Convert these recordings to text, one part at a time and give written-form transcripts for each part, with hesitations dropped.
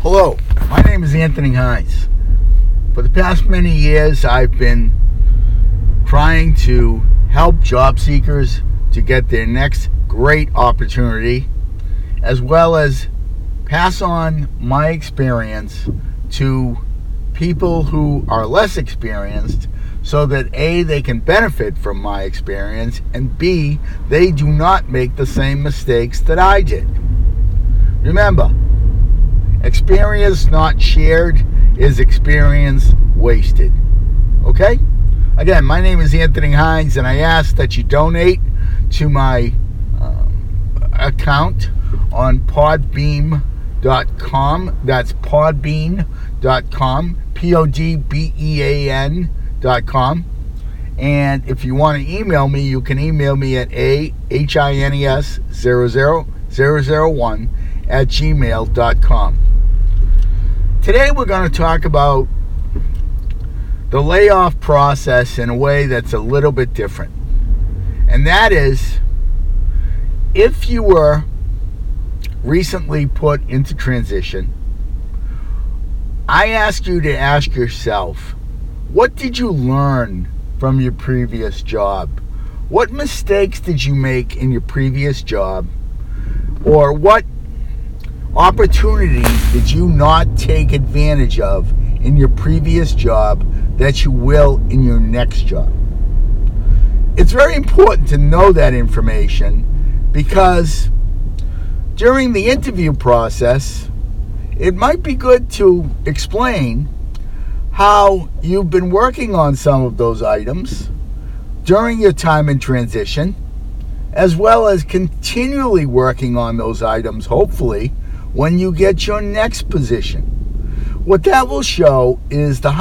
Hello, my name is Anthony Hines. For the past many years, I've been trying to help job seekers to get their next great opportunity, as well as pass on my experience to people who are less experienced so that A, they can benefit from my experience, and B, they do not make the same mistakes that I did. Remember, experience not shared is experience wasted. Okay? Again, my name is Anthony Hines, and I ask that you donate to my account on podbean.com. That's podbean.com, podbean.com. And if you want to email me, you can email me at ahins00001@gmail.com. Today we're going to talk about the layoff process in a way that's a little bit different. And that is, if you were recently put into transition, I ask you to ask yourself, what did you learn from your previous job? What mistakes did you make in your previous job? Or what opportunities did you not take advantage of in your previous job that you will in your next job? It's very important to know that information, because during the interview process, it might be good to explain how you've been working on some of those items during your time in transition, as well as continually working on those items, hopefully, when you get your next position. What that will show is that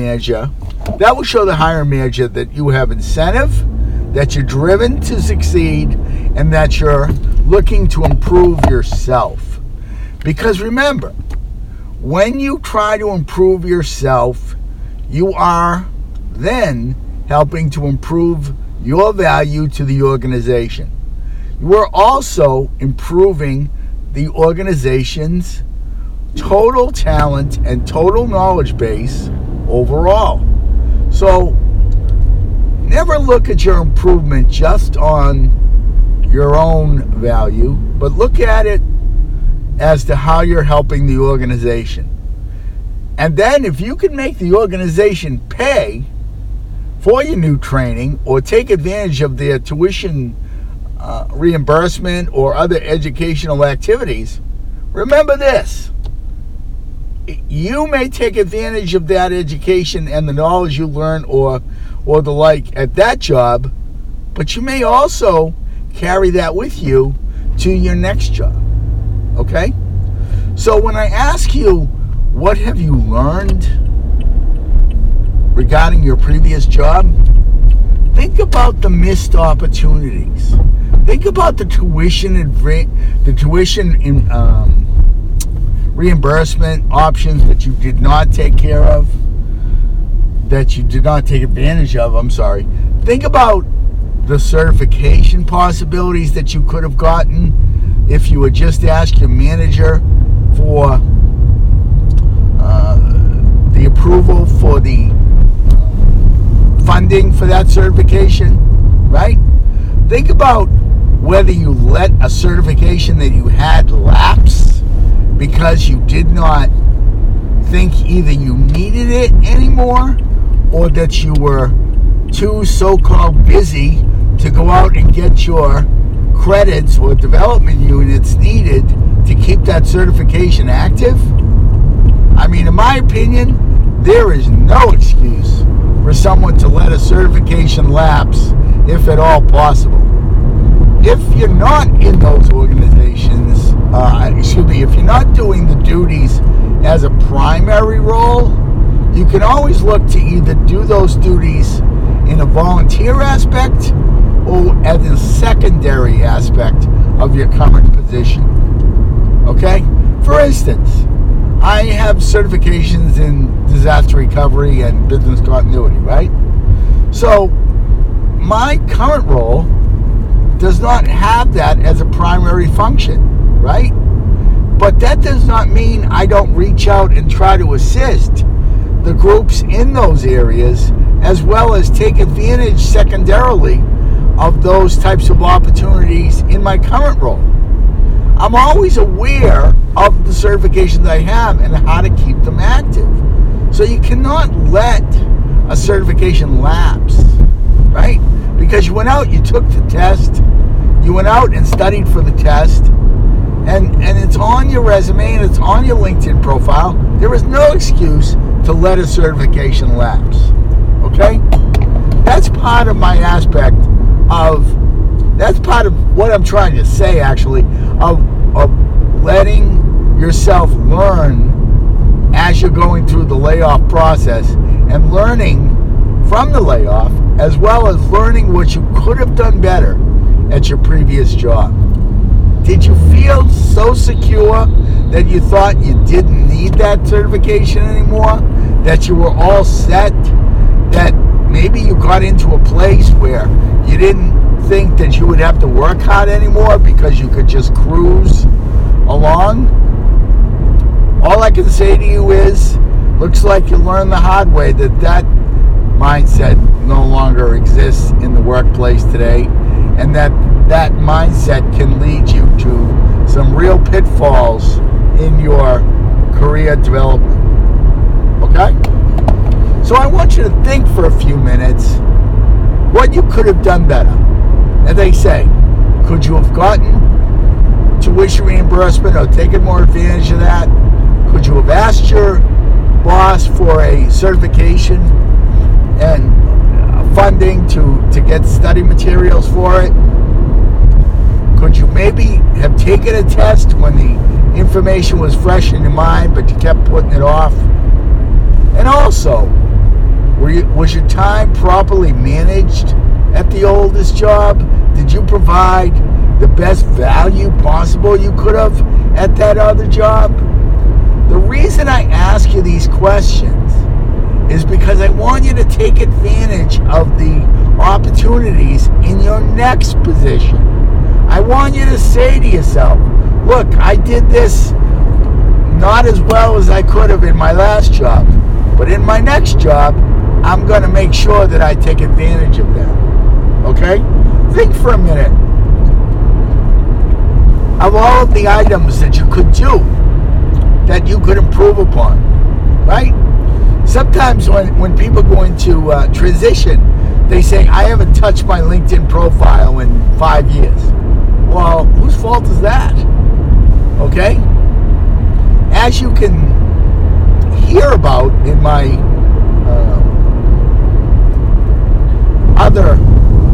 will show the hiring manager that you have incentive, that you're driven to succeed, and that you're looking to improve yourself. Because remember, when you try to improve yourself, you are then helping to improve your value to the organization. You are also improving the organization's total talent and total knowledge base overall. So never look at your improvement just on your own value, but look at it as to how you're helping the organization. And then if you can make the organization pay for your new training or take advantage of their tuition reimbursement or other educational activities, remember this: you may take advantage of that education and the knowledge you learn or the like at that job, but you may also carry that with you to your next job. Okay? So when I ask you, what have you learned regarding your previous job? Think about the missed opportunities. Think about the tuition reimbursement options that you did not take care of, that you did not take advantage of. Think about the certification possibilities that you could have gotten if you would just ask your manager for the approval for the funding for that certification, right? Think about whether you let a certification that you had lapse because you did not think either you needed it anymore or that you were too so-called busy to go out and get your credits or development units needed to keep that certification active. I mean, in my opinion, there is no excuse for someone to let a certification lapse, if at all possible. If you're not in those organizations, if you're not doing the duties as a primary role, you can always look to either do those duties in a volunteer aspect or as a secondary aspect of your current position. Okay? For instance, I have certifications in disaster recovery and business continuity, right? So my current role does not have that as a primary function, right? But that does not mean I don't reach out and try to assist the groups in those areas, as well as take advantage secondarily of those types of opportunities in my current role. I'm always aware of the certifications I have and how to keep them active. So you cannot let a certification lapse, right? Because you went out, you took the test, you went out and studied for the test, and it's on your resume and it's on your LinkedIn profile. There is no excuse to let a certification lapse, okay? That's part of my aspect of, that's part of what I'm trying to say, actually, of letting yourself learn as you're going through the layoff process and learning from the layoff, as well as learning what you could have done better at your previous job. Did you feel so secure that you thought you didn't need that certification anymore? That you were all set? That maybe you got into a place where you didn't think that you would have to work hard anymore because you could just cruise along? All I can say to you is, looks like you learned the hard way that mindset no longer exists in the workplace today, and that mindset can lead you to some real pitfalls in your career development. Okay? So I want you to think for a few minutes what you could have done better. As they say, could you have gotten tuition reimbursement or taken more advantage of that? Could you have asked your boss for a certification and funding to get study materials for it? Could you maybe have taken a test when the information was fresh in your mind, but you kept putting it off? And also, was your time properly managed at the oldest job? Did you provide the best value possible you could have at that other job? The reason I ask you these questions is because I want you to take advantage of the opportunities in your next position. I want you to say to yourself, look, I did this not as well as I could have in my last job, but in my next job, I'm going to make sure that I take advantage of that. Okay? Think for a minute of all of the items that you could do, that you could improve upon, right? Sometimes when people go into transition, they say, I haven't touched my LinkedIn profile in 5 years. Well, whose fault is that? Okay? As you can hear about in my other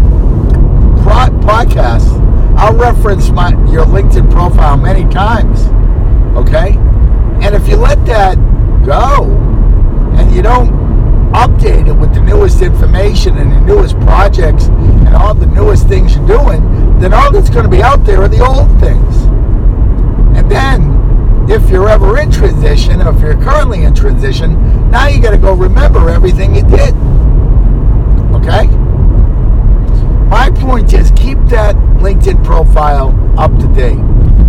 podcasts, I'll reference your LinkedIn profile many times, okay? And if you let that go and you don't update it with the newest information and the newest projects and all the newest things you're doing, then all that's going to be out there are the old things. And then, if you're ever in transition, or if you're currently in transition, now you got to go remember everything you did. Okay? My point is, keep that LinkedIn profile up to date.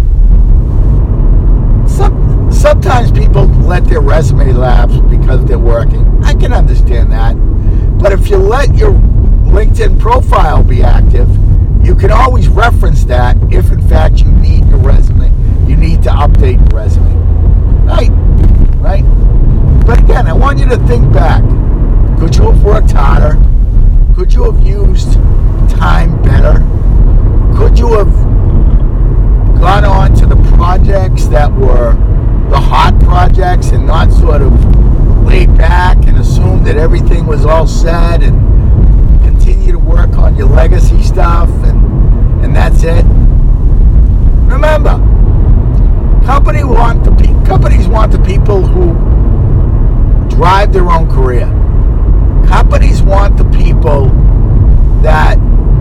Sometimes people let their resume lapse because they're working. I can understand that. But if you let your LinkedIn profile be active, you can always reference that if in fact you need your resume. You need to update your resume. Right? But again, I want you to think back. Could you have worked harder? Could you have used time better? Could you have gone on to the projects that were the hot projects and not sort of laid back and assume that everything was all set and continue to work on your legacy stuff and that's it? Remember, companies want the people who drive their own career. Companies want the people that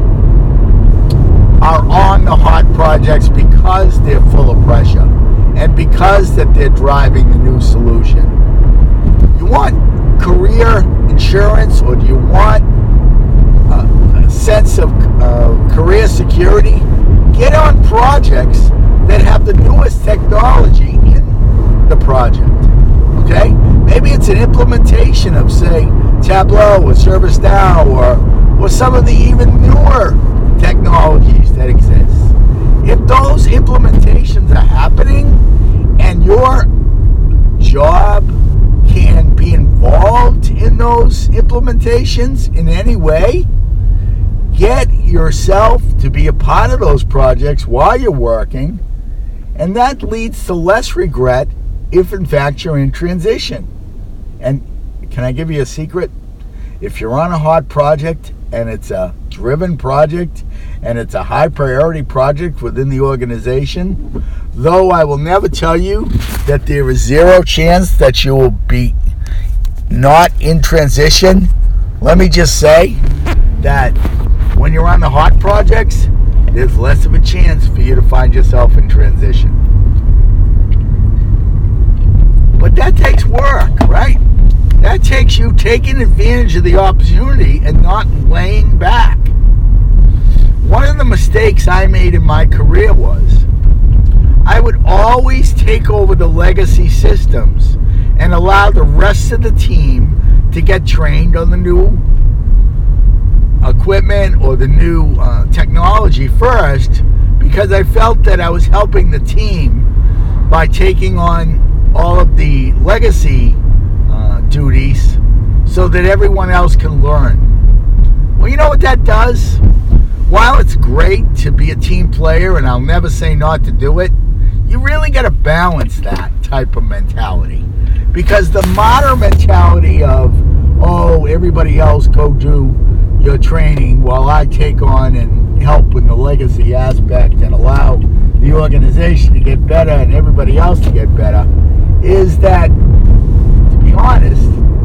are on the hot projects because they're full of pressure and because that they're driving the new solution. You want career insurance, or do you want a sense of career security? Get on projects that have the newest technology in the project. Okay? Maybe it's an implementation of, say, Tableau or ServiceNow or some of the even newer technologies that exist. If those implementations are happening and your job can be involved in those implementations in any way, get yourself to be a part of those projects while you're working, and that leads to less regret if in fact you're in transition. And can I give you a secret? If you're on a hot project and it's a driven project and it's a high priority project within the organization, though I will never tell you that there is zero chance that you will be not in transition, let me just say that when you're on the hot projects, there's less of a chance for you to find yourself in transition. But that takes work, right? That takes you taking advantage of the opportunity and not laying back. One of the mistakes I made in my career was I would always take over the legacy systems and allow the rest of the team to get trained on the new equipment or the new technology first, because I felt that I was helping the team by taking on all of the legacy duties so that everyone else can learn. Well, you know what that does? While it's great to be a team player, and I'll never say not to do it, you really got to balance that type of mentality. Because the modern mentality of, oh, everybody else go do your training while I take on and help with the legacy aspect and allow the organization to get better and everybody else to get better, is that, to be honest,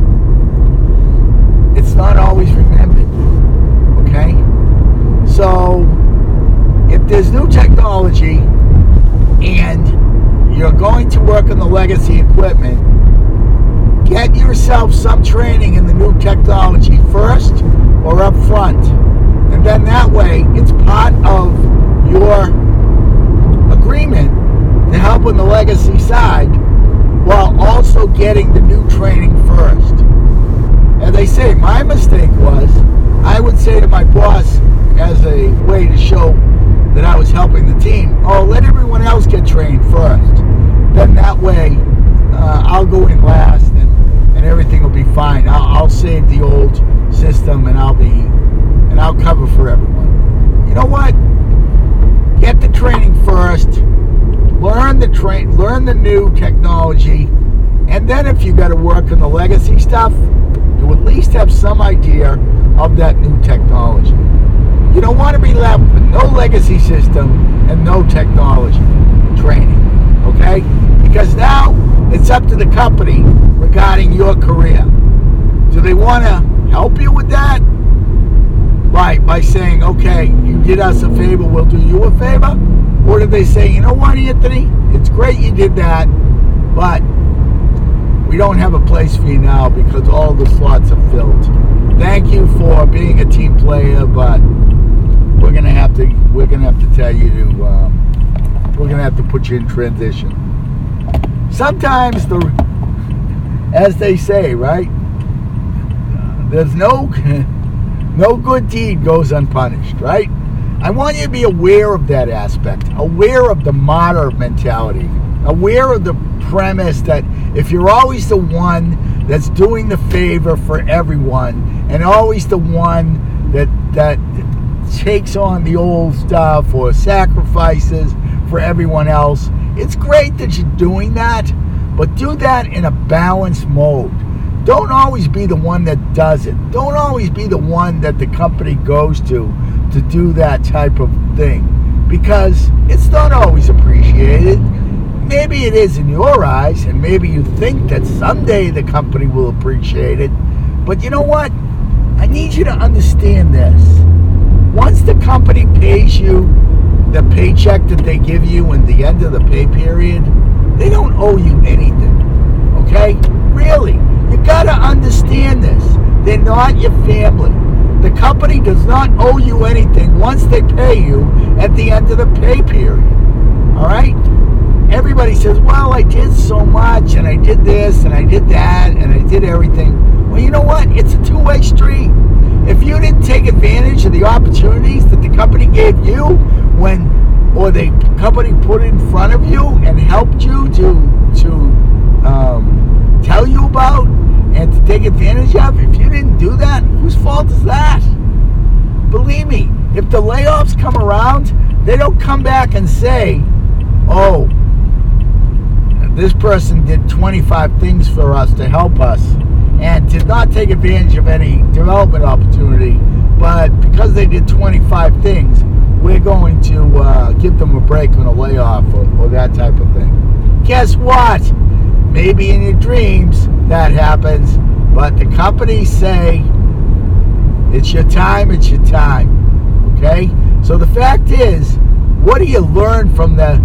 it's not always remembered. Okay? So, if there's new technology and you're going to work on the legacy equipment, get yourself some training in the new technology first or up front. And then that way, it's part of your agreement to help on the legacy side while also getting the new training first. As I say, my mistake was I would say to my boss as a way to show that I was helping the team, oh, let everyone else get trained first. Then that way, I'll go in last and everything will be fine. I'll save the old system and I'll cover for everyone. You know what? Get the training first. Learn the new technology, and then if you got to work on the legacy stuff, you at least have some idea of that new technology. You don't want to be left with no legacy system and no technology training, okay? Because now it's up to the company regarding your career. Do they want to help you with that? By saying, okay, you did us a favor, we'll do you a favor? Or do they say, you know what, Anthony, it's great you did that, but we don't have a place for you now because all the slots are filled. Thank you for being a team player, but we're gonna have to tell you to we're gonna have to put you in transition. Sometimes as they say, right? There's no good deed goes unpunished, right? I want you to be aware of that aspect, aware of the modern mentality, aware of the premise that if you're always the one that's doing the favor for everyone and always the one that takes on the old stuff or sacrifices for everyone else, it's great that you're doing that, but do that in a balanced mode. Don't always be the one that does it. Don't always be the one that the company goes to do that type of thing, because it's not always appreciated. Maybe it is in your eyes, and maybe you think that someday the company will appreciate it, but you know what? I need you to understand this. Once the company pays you the paycheck that they give you in the end of the pay period, they don't owe you anything, okay? Really. You gotta understand this. They're not your family. The company does not owe you anything once they pay you at the end of the pay period. All right? Everybody says, well, I did so much, and I did this, and I did that, and I did everything. Well, you know what? It's a two-way street. If you didn't take advantage of the opportunities that the company gave you or the company put in front of you and helped you to tell you about and to take advantage of, if you didn't do that, whose fault is that? Believe me, if the layoffs come around, they don't come back and say, oh, this person did 25 things for us to help us and did not take advantage of any development opportunity, but because they did 25 things, we're going to give them a break on a layoff or that type of thing. Guess what? Maybe in your dreams that happens, but the companies say, it's your time, okay? So the fact is, what do you learn from the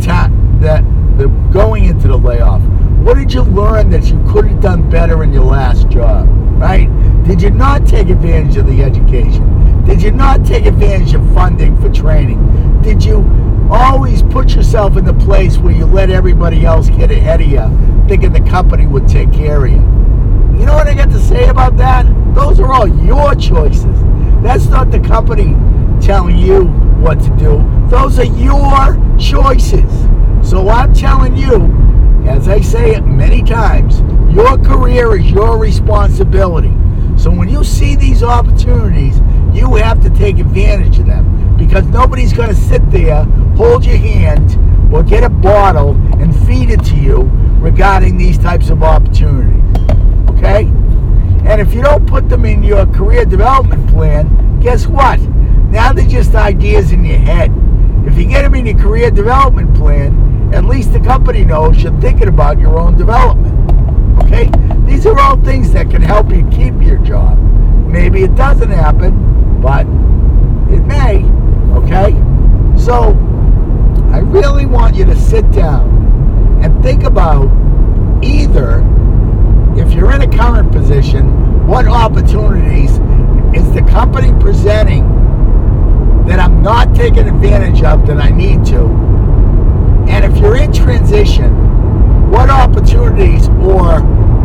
going into the layoff? What did you learn that you could have done better in your last job, right? Did you not take advantage of the education? Did you not take advantage of funding for training? Did you always put yourself in the place where you let everybody else get ahead of you, thinking the company would take care of you? You know what I got to say about that? Those are all your choices. That's not the company telling you what to do. Those are your choices. So I'm telling you, as I say it many times, your career is your responsibility. So when you see these opportunities, you have to take advantage of them, because nobody's going to sit there, hold your hand, or get a bottle and feed it to you regarding these types of opportunities. Okay? And if you don't put them in your career development plan, guess what? Now they're just ideas in your head. If you get them in your career development plan, at least the company knows you're thinking about your own development. Okay? These are all things that can help you keep your job. Maybe it doesn't happen, but it may. Okay? So, I really want you to sit down and think about either, if you're in a current position, what opportunities is the company presenting that I'm not taking advantage of that I need to? And if you're in transition, what opportunities or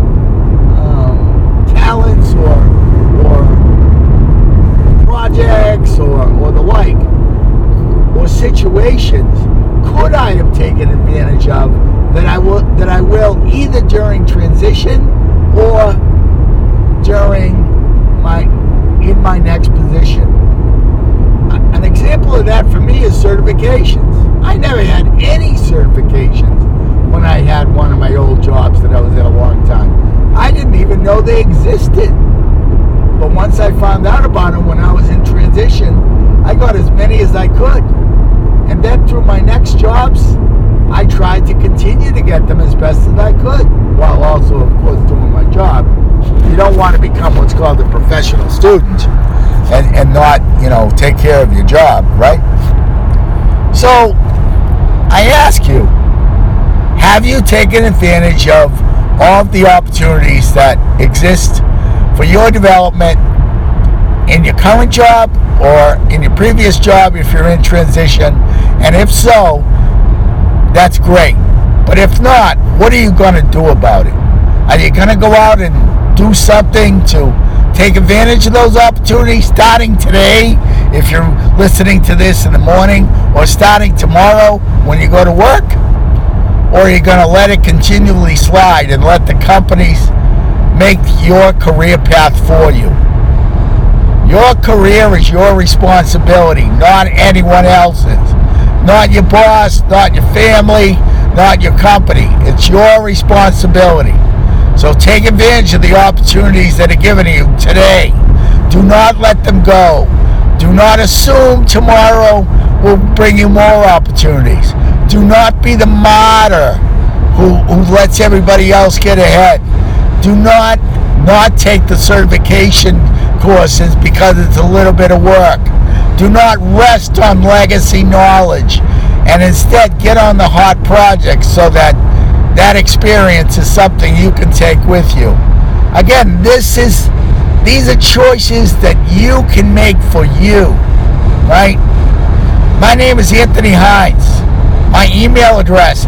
talents or projects or the like, or situations could I have taken advantage of that I will either during transition or in my next position? An example of that for me is certifications. I never had any certifications when I had one of my old jobs that I was at a long time. I didn't even know they existed. But once I found out about them when I was in transition, I got as many as I could. And then through my next jobs, I tried to continue to get them as best as I could, while also, of course, doing my job. You don't want to become what's called a professional student and not, take care of your job, right? So, I ask you, have you taken advantage of all of the opportunities that exist for your development in your current job or in your previous job if you're in transition? And if so, that's great. But if not, what are you going to do about it? Are you going to go out and do something to take advantage of those opportunities starting today if you're listening to this in the morning, or starting tomorrow when you go to work? Or are you going to let it continually slide and let the companies make your career path for you? Your career is your responsibility, not anyone else's. Not your boss, not your family, not your company. It's your responsibility. So take advantage of the opportunities that are given to you today. Do not let them go. Do not assume tomorrow will bring you more opportunities. Do not be the martyr who lets everybody else get ahead. Do not take the certification courses because it's a little bit of work. Do not rest on legacy knowledge, and instead get on the hot projects so that experience is something you can take with you. Again, these are choices that you can make for you, right? My name is Anthony Hines. My email address,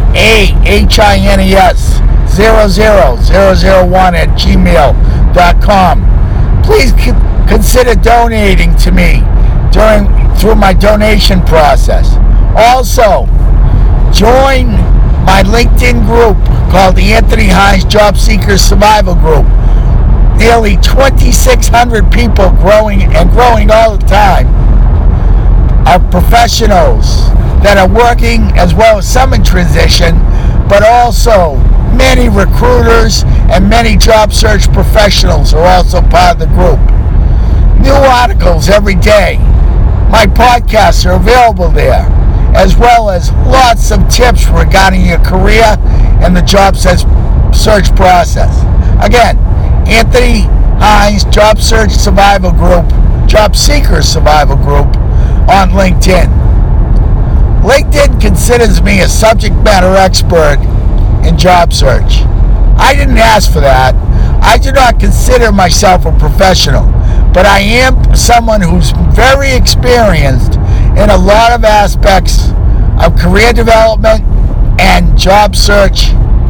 ahines00001@gmail.com. Please consider donating to me through my donation process. Also, join my LinkedIn group called the Anthony Hines Job Seekers Survival Group. Nearly 2,600 people growing all the time are professionals that are working, as well as some in transition, but also many recruiters and many job search professionals are also part of the group. New articles every day. My podcasts are available there, as well as lots of tips regarding your career and the job search process. Again, Anthony Hines Job Search Survival Group, Job Seekers Survival Group on LinkedIn. LinkedIn considers me a subject matter expert in job search. I didn't ask for that. I do not consider myself a professional, but I am someone who's very experienced in a lot of aspects of career development and job search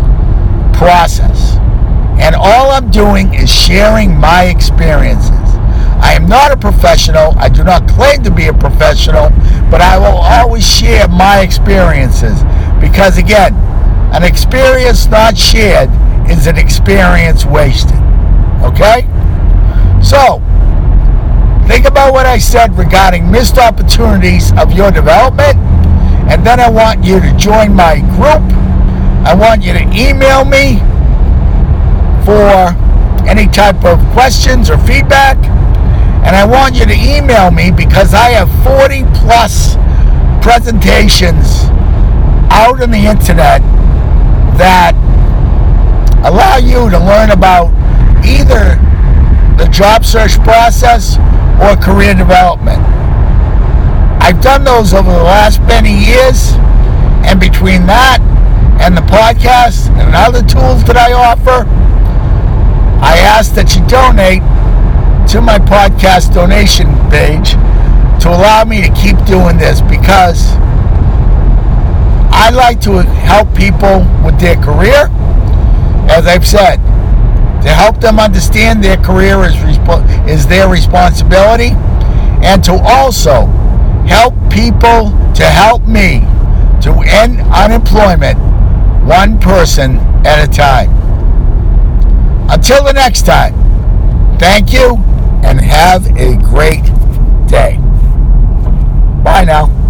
process. And all I'm doing is sharing my experiences. I am not a professional. I do not claim to be a professional, but I will always share my experiences because, again, an experience not shared is an experience wasted. Okay? So, think about what I said regarding missed opportunities of your development, and then I want you to join my group. I want you to email me for any type of questions or feedback, and I want you to email me because I have 40 plus presentations out on the internet that allow you to learn about either the job search process or career development. I've done those over the last many years, and between that and the podcast and other tools that I offer, I ask that you donate to my podcast donation page to allow me to keep doing this, because I like to help people with their career, as I've said, to help them understand their career is their responsibility, and to also help people to help me to end unemployment one person at a time. Until the next time, thank you and have a great day. Bye now.